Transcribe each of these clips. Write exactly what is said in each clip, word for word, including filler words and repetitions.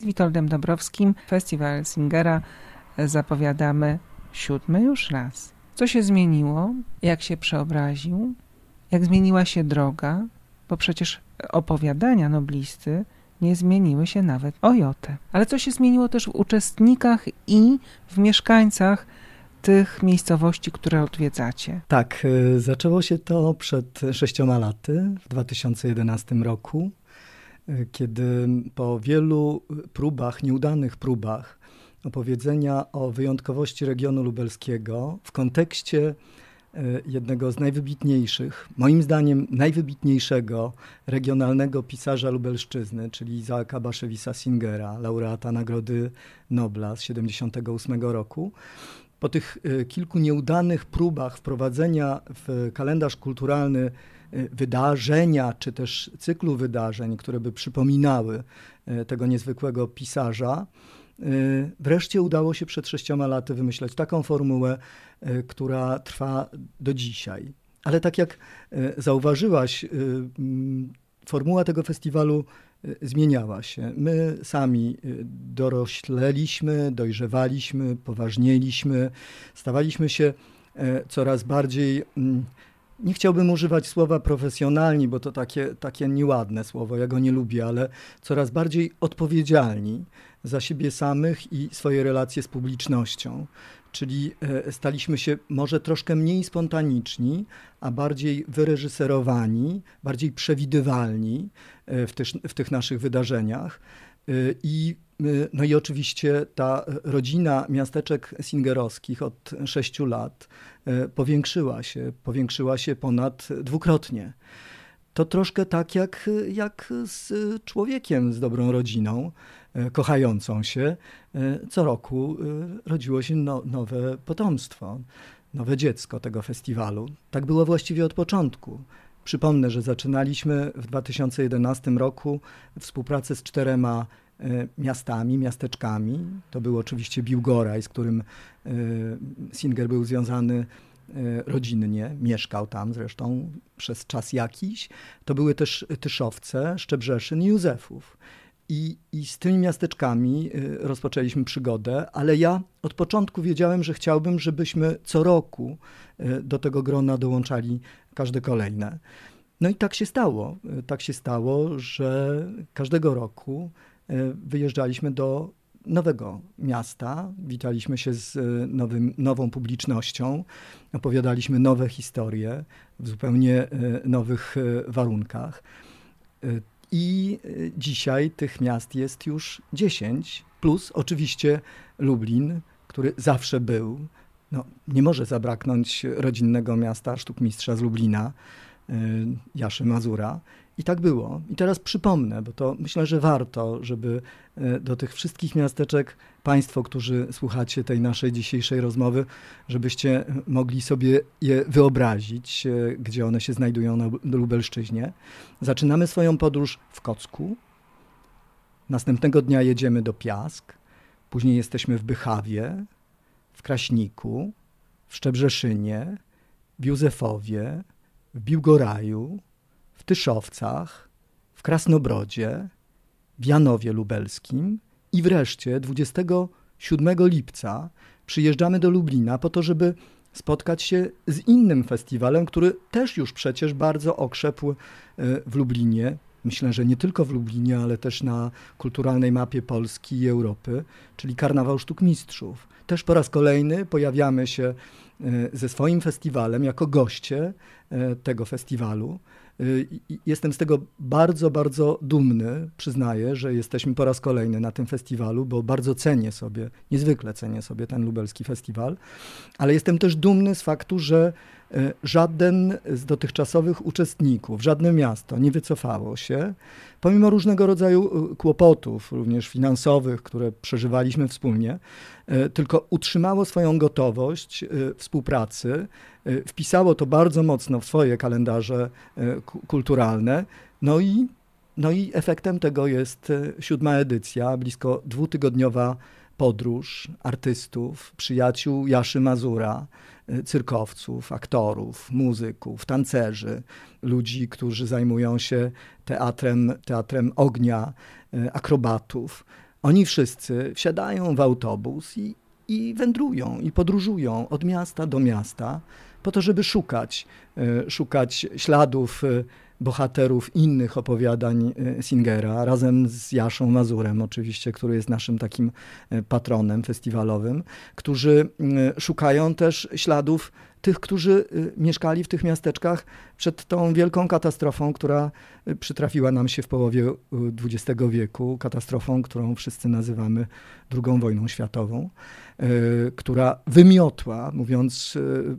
Witoldem Dąbrowskim Festiwal Singera zapowiadamy siódmy już raz. Co się zmieniło? Jak się przeobraził? Jak zmieniła się droga? Bo przecież opowiadania noblisty nie zmieniły się nawet o jotę. Ale co się zmieniło też w uczestnikach i w mieszkańcach tych miejscowości, które odwiedzacie? Tak, zaczęło się to przed sześcioma laty, w dwa tysiące jedenastym roku, kiedy po wielu próbach, nieudanych próbach opowiedzenia o wyjątkowości regionu lubelskiego w kontekście jednego z najwybitniejszych, moim zdaniem najwybitniejszego regionalnego pisarza Lubelszczyzny, czyli Izaaka Baszewisa Singera, laureata Nagrody Nobla z siedemdziesiątego ósmego roku. Po tych kilku nieudanych próbach wprowadzenia w kalendarz kulturalny wydarzenia, czy też cyklu wydarzeń, które by przypominały tego niezwykłego pisarza, wreszcie udało się przed sześcioma laty wymyśleć taką formułę, która trwa do dzisiaj. Ale tak jak zauważyłaś, formuła tego festiwalu zmieniała się. My sami dorośleliśmy, dojrzewaliśmy, poważnieliśmy, stawaliśmy się coraz bardziej, nie chciałbym używać słowa profesjonalni, bo to takie, takie nieładne słowo, ja go nie lubię, ale coraz bardziej odpowiedzialni za siebie samych i swoje relacje z publicznością. Czyli staliśmy się może troszkę mniej spontaniczni, a bardziej wyreżyserowani, bardziej przewidywalni w tych, w tych naszych wydarzeniach. I, no i oczywiście ta rodzina miasteczek singerowskich od sześciu lat powiększyła się, powiększyła się ponad dwukrotnie. To troszkę tak jak, jak z człowiekiem, z dobrą rodziną, kochającą się. Co roku rodziło się no, nowe potomstwo, nowe dziecko tego festiwalu. Tak było właściwie od początku. Przypomnę, że zaczynaliśmy w dwa tysiące jedenastym roku współpracę z czterema miastami, miasteczkami. To był oczywiście Biłgoraj, z którym Singer był związany rodzinnie, mieszkał tam zresztą przez czas jakiś. To były też Tyszowce, Szczebrzeszyn i Józefów. I, I z tymi miasteczkami rozpoczęliśmy przygodę, ale ja od początku wiedziałem, że chciałbym, żebyśmy co roku do tego grona dołączali każde kolejne. No i tak się stało. Tak się stało, że każdego roku wyjeżdżaliśmy do nowego miasta, witaliśmy się z nowym, nową publicznością, opowiadaliśmy nowe historie w zupełnie nowych warunkach. I dzisiaj tych miast jest już dziesięć, plus oczywiście Lublin, który zawsze był. No, nie może zabraknąć rodzinnego miasta sztukmistrza z Lublina, Jaszy Mazura. I tak było. I teraz przypomnę, bo to myślę, że warto, żeby do tych wszystkich miasteczek, państwo, którzy słuchacie tej naszej dzisiejszej rozmowy, żebyście mogli sobie je wyobrazić, gdzie one się znajdują na Lubelszczyźnie. Zaczynamy swoją podróż w Kocku. Następnego dnia jedziemy do Piask. Później jesteśmy w Bychawie, w Kraśniku, w Szczebrzeszynie, w Józefowie, w Biłgoraju, w Tyszowcach, w Krasnobrodzie, w Janowie Lubelskim i wreszcie dwudziestego siódmego lipca przyjeżdżamy do Lublina po to, żeby spotkać się z innym festiwalem, który też już przecież bardzo okrzepł w Lublinie. Myślę, że nie tylko w Lublinie, ale też na kulturalnej mapie Polski i Europy, czyli Karnawał Sztukmistrzów. Też po raz kolejny pojawiamy się ze swoim festiwalem jako goście tego festiwalu. Jestem z tego bardzo, bardzo dumny. Przyznaję, że jesteśmy po raz kolejny na tym festiwalu, bo bardzo cenię sobie, niezwykle cenię sobie ten lubelski festiwal, ale jestem też dumny z faktu, że żaden z dotychczasowych uczestników, żadne miasto nie wycofało się, pomimo różnego rodzaju kłopotów, również finansowych, które przeżywaliśmy wspólnie, tylko utrzymało swoją gotowość współpracy, wpisało to bardzo mocno w swoje kalendarze kulturalne, no i, no i efektem tego jest siódma edycja, blisko dwutygodniowa podróż artystów, przyjaciół Jaszy Mazura, cyrkowców, aktorów, muzyków, tancerzy, ludzi, którzy zajmują się teatrem, teatrem ognia, akrobatów. Oni wszyscy wsiadają w autobus i, i wędrują, i podróżują od miasta do miasta po to, żeby szukać, szukać śladów bohaterów innych opowiadań Singera, razem z Jaszą Mazurem oczywiście, który jest naszym takim patronem festiwalowym, którzy szukają też śladów tych, którzy mieszkali w tych miasteczkach przed tą wielką katastrofą, która przytrafiła nam się w połowie dwudziestego wieku, katastrofą, którą wszyscy nazywamy drugą wojną światową, która wymiotła, mówiąc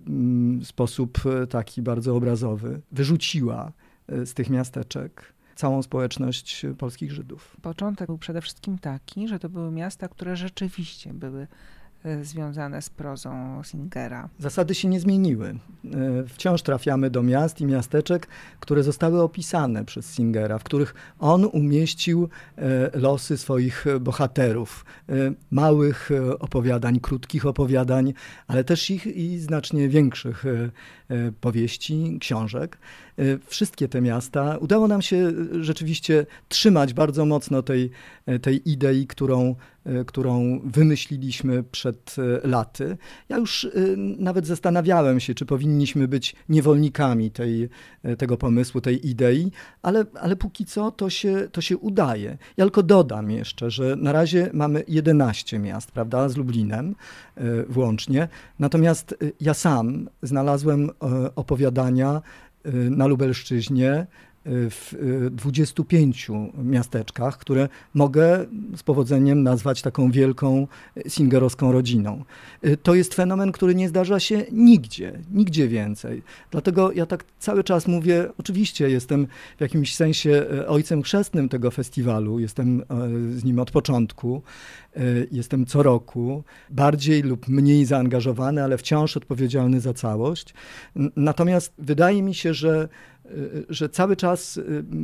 w sposób taki bardzo obrazowy, wyrzuciła z tych miasteczek całą społeczność polskich Żydów. Początek był przede wszystkim taki, że to były miasta, które rzeczywiście były związane z prozą Singera. Zasady się nie zmieniły. Wciąż trafiamy do miast i miasteczek, które zostały opisane przez Singera, w których on umieścił losy swoich bohaterów. Małych opowiadań, krótkich opowiadań, ale też ich i znacznie większych powieści, książek. Wszystkie te miasta, udało nam się rzeczywiście trzymać bardzo mocno tej, tej idei, którą, którą wymyśliliśmy przed laty. Ja już nawet zastanawiałem się, czy powinniśmy być niewolnikami tej, tego pomysłu, tej idei, ale, ale póki co to się, to się udaje. Ja tylko dodam jeszcze, że na razie mamy jedenaście miast, prawda, z Lublinem włącznie. Natomiast ja sam znalazłem opowiadania na Lubelszczyźnie w dwudziestu pięciu miasteczkach, które mogę z powodzeniem nazwać taką wielką singerowską rodziną. To jest fenomen, który nie zdarza się nigdzie, nigdzie więcej. Dlatego ja tak cały czas mówię, oczywiście jestem w jakimś sensie ojcem chrzestnym tego festiwalu, jestem z nim od początku, jestem co roku, bardziej lub mniej zaangażowany, ale wciąż odpowiedzialny za całość. Natomiast wydaje mi się, że że cały czas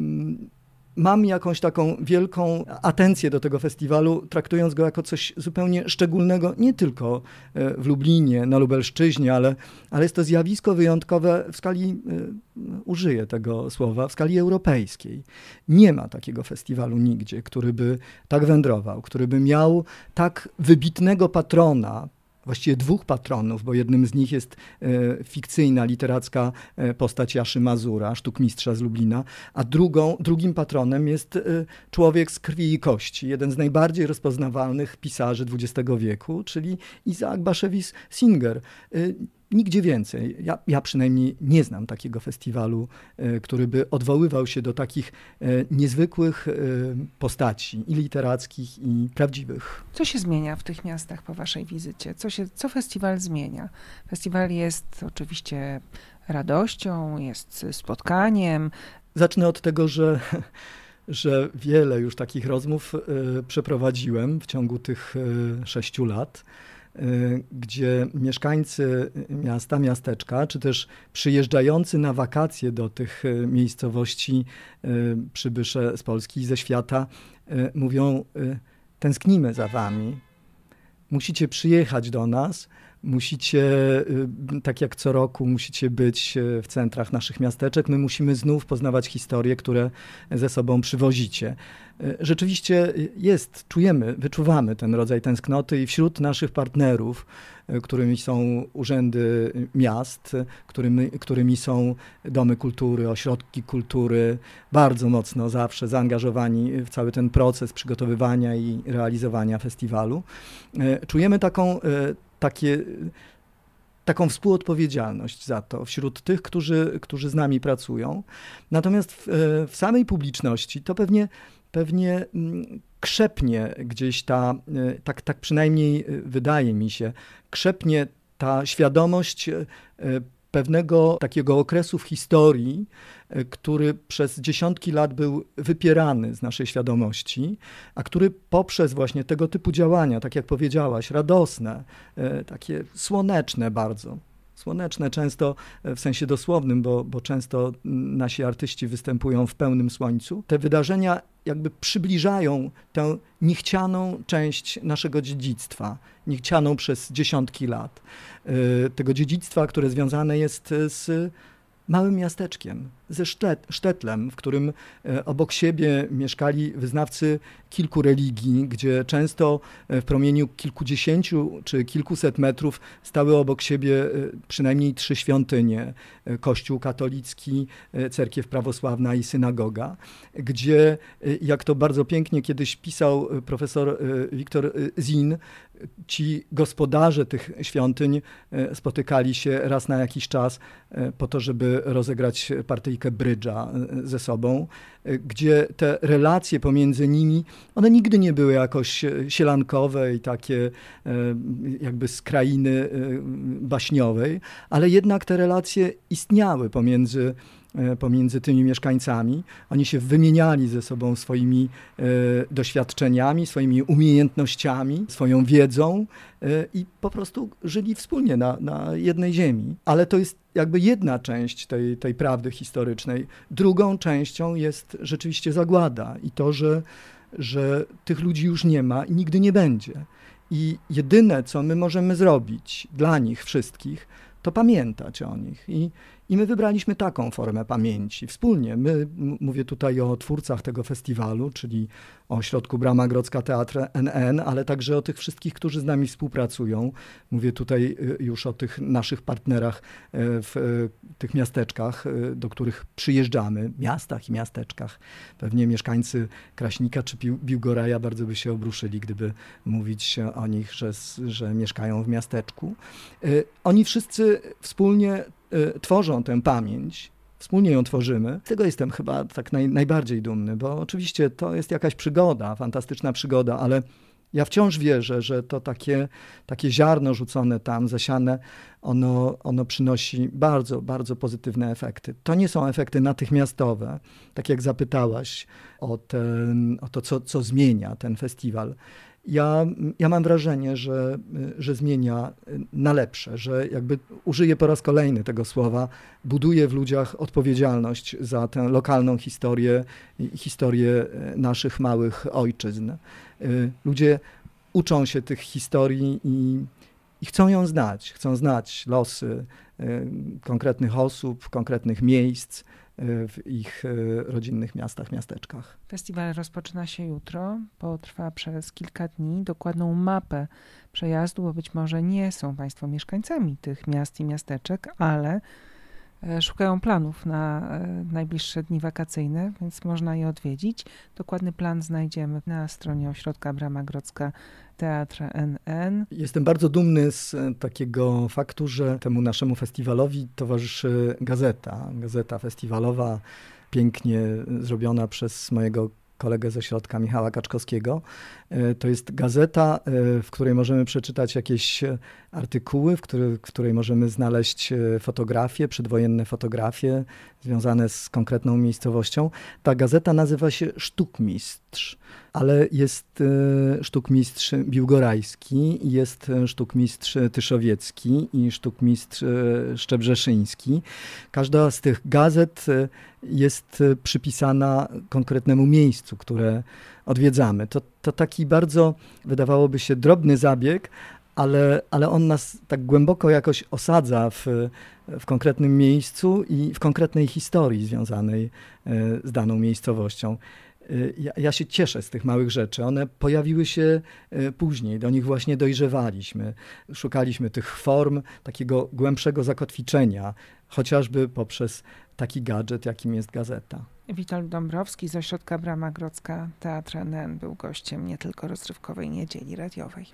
mam jakąś taką wielką atencję do tego festiwalu, traktując go jako coś zupełnie szczególnego, nie tylko w Lublinie, na Lubelszczyźnie, ale, ale jest to zjawisko wyjątkowe w skali, użyję tego słowa, w skali europejskiej. Nie ma takiego festiwalu nigdzie, który by tak wędrował, który by miał tak wybitnego patrona, właściwie dwóch patronów, bo jednym z nich jest e, fikcyjna, literacka e, postać Jaszy Mazura, sztukmistrza z Lublina, a drugą, drugim patronem jest e, człowiek z krwi i kości, jeden z najbardziej rozpoznawalnych pisarzy dwudziestego wieku, czyli Isaac Bashevis Singer. E, Nigdzie więcej. Ja, ja przynajmniej nie znam takiego festiwalu, e, który by odwoływał się do takich e, niezwykłych e, postaci i literackich, i prawdziwych. Co się zmienia w tych miastach po waszej wizycie? Co, się, co festiwal zmienia? Festiwal jest oczywiście radością, jest spotkaniem. Zacznę od tego, że, że wiele już takich rozmów e, przeprowadziłem w ciągu tych e, sześciu lat, gdzie mieszkańcy miasta, miasteczka, czy też przyjeżdżający na wakacje do tych miejscowości przybysze z Polski i ze świata mówią: tęsknimy za wami, musicie przyjechać do nas, musicie, tak jak co roku, musicie być w centrach naszych miasteczek, my musimy znów poznawać historie, które ze sobą przywozicie. Rzeczywiście jest, czujemy, wyczuwamy ten rodzaj tęsknoty i wśród naszych partnerów, którymi są urzędy miast, którymi, którymi są domy kultury, ośrodki kultury, bardzo mocno zawsze zaangażowani w cały ten proces przygotowywania i realizowania festiwalu. Czujemy taką, takie, taką współodpowiedzialność za to wśród tych, którzy, którzy z nami pracują. Natomiast w, w samej publiczności to pewnie Pewnie krzepnie gdzieś ta, tak, tak przynajmniej wydaje mi się, krzepnie ta świadomość pewnego takiego okresu w historii, który przez dziesiątki lat był wypierany z naszej świadomości, a który poprzez właśnie tego typu działania, tak jak powiedziałaś, radosne, takie słoneczne bardzo, słoneczne często w sensie dosłownym, bo, bo często nasi artyści występują w pełnym słońcu. Te wydarzenia jakby przybliżają tę niechcianą część naszego dziedzictwa, niechcianą przez dziesiątki lat. Tego dziedzictwa, które związane jest z małym miasteczkiem, ze Sztet, Sztetlem, w którym obok siebie mieszkali wyznawcy kilku religii, gdzie często w promieniu kilkudziesięciu czy kilkuset metrów stały obok siebie przynajmniej trzy świątynie. Kościół katolicki, cerkiew prawosławna i synagoga, gdzie, jak to bardzo pięknie kiedyś pisał profesor Wiktor Zin, ci gospodarze tych świątyń spotykali się raz na jakiś czas po to, żeby rozegrać partyjkę brydża ze sobą, gdzie te relacje pomiędzy nimi, one nigdy nie były jakoś sielankowe i takie jakby z krainy baśniowej, ale jednak te relacje istniały pomiędzy pomiędzy tymi mieszkańcami. Oni się wymieniali ze sobą swoimi e, doświadczeniami, swoimi umiejętnościami, swoją wiedzą e, i po prostu żyli wspólnie na, na jednej ziemi. Ale to jest jakby jedna część tej, tej prawdy historycznej. Drugą częścią jest rzeczywiście zagłada i to, że, że tych ludzi już nie ma i nigdy nie będzie. I jedyne, co my możemy zrobić dla nich wszystkich, to pamiętać o nich. I, i my wybraliśmy taką formę pamięci. Wspólnie, my, mówię tutaj o twórcach tego festiwalu, czyli o Ośrodku Brama Grodzka Teatr N N, ale także o tych wszystkich, którzy z nami współpracują. Mówię tutaj już o tych naszych partnerach w tych miasteczkach, do których przyjeżdżamy, miastach i miasteczkach. Pewnie mieszkańcy Kraśnika czy Biłgoraja bardzo by się obruszyli, gdyby mówić o nich, że, że mieszkają w miasteczku. Oni wszyscy wspólnie tworzą tę pamięć, wspólnie ją tworzymy. Z tego jestem chyba tak naj, najbardziej dumny, bo oczywiście to jest jakaś przygoda, fantastyczna przygoda, ale ja wciąż wierzę, że to takie, takie ziarno rzucone tam, zasiane, ono, ono przynosi bardzo, bardzo pozytywne efekty. To nie są efekty natychmiastowe, tak jak zapytałaś o, ten, o to, co, co zmienia ten festiwal. Ja, ja mam wrażenie, że, że zmienia na lepsze, że jakby użyję po raz kolejny tego słowa, buduje w ludziach odpowiedzialność za tę lokalną historię, historię naszych małych ojczyzn. Ludzie uczą się tych historii i, i chcą ją znać, chcą znać losy konkretnych osób, konkretnych miejsc w ich rodzinnych miastach, miasteczkach. Festiwal rozpoczyna się jutro, potrwa przez kilka dni. Dokładną mapę przejazdu, bo być może nie są Państwo mieszkańcami tych miast i miasteczek, ale szukają planów na najbliższe dni wakacyjne, więc można je odwiedzić. Dokładny plan znajdziemy na stronie Ośrodka Brama Grodzka Teatr N N. Jestem bardzo dumny z takiego faktu, że temu naszemu festiwalowi towarzyszy gazeta. Gazeta festiwalowa, pięknie zrobiona przez mojego kolegę z ośrodka Michała Kaczkowskiego. To jest gazeta, w której możemy przeczytać jakieś artykuły, w, który, w której możemy znaleźć fotografie, przedwojenne fotografie związane z konkretną miejscowością. Ta gazeta nazywa się Sztukmistrz, ale jest sztukmistrz biłgorajski, jest sztukmistrz tyszowiecki i sztukmistrz szczebrzeszyński. Każda z tych gazet jest przypisana konkretnemu miejscu, które odwiedzamy. To, to taki bardzo, wydawałoby się, drobny zabieg, ale, ale on nas tak głęboko jakoś osadza w, w konkretnym miejscu i w konkretnej historii związanej z daną miejscowością. Ja, ja się cieszę z tych małych rzeczy. One pojawiły się później, do nich właśnie dojrzewaliśmy. Szukaliśmy tych form takiego głębszego zakotwiczenia, chociażby poprzez taki gadżet, jakim jest gazeta. Witold Dąbrowski z Ośrodka Brama Grodzka Teatr N N był gościem nie tylko rozrywkowej niedzieli radiowej.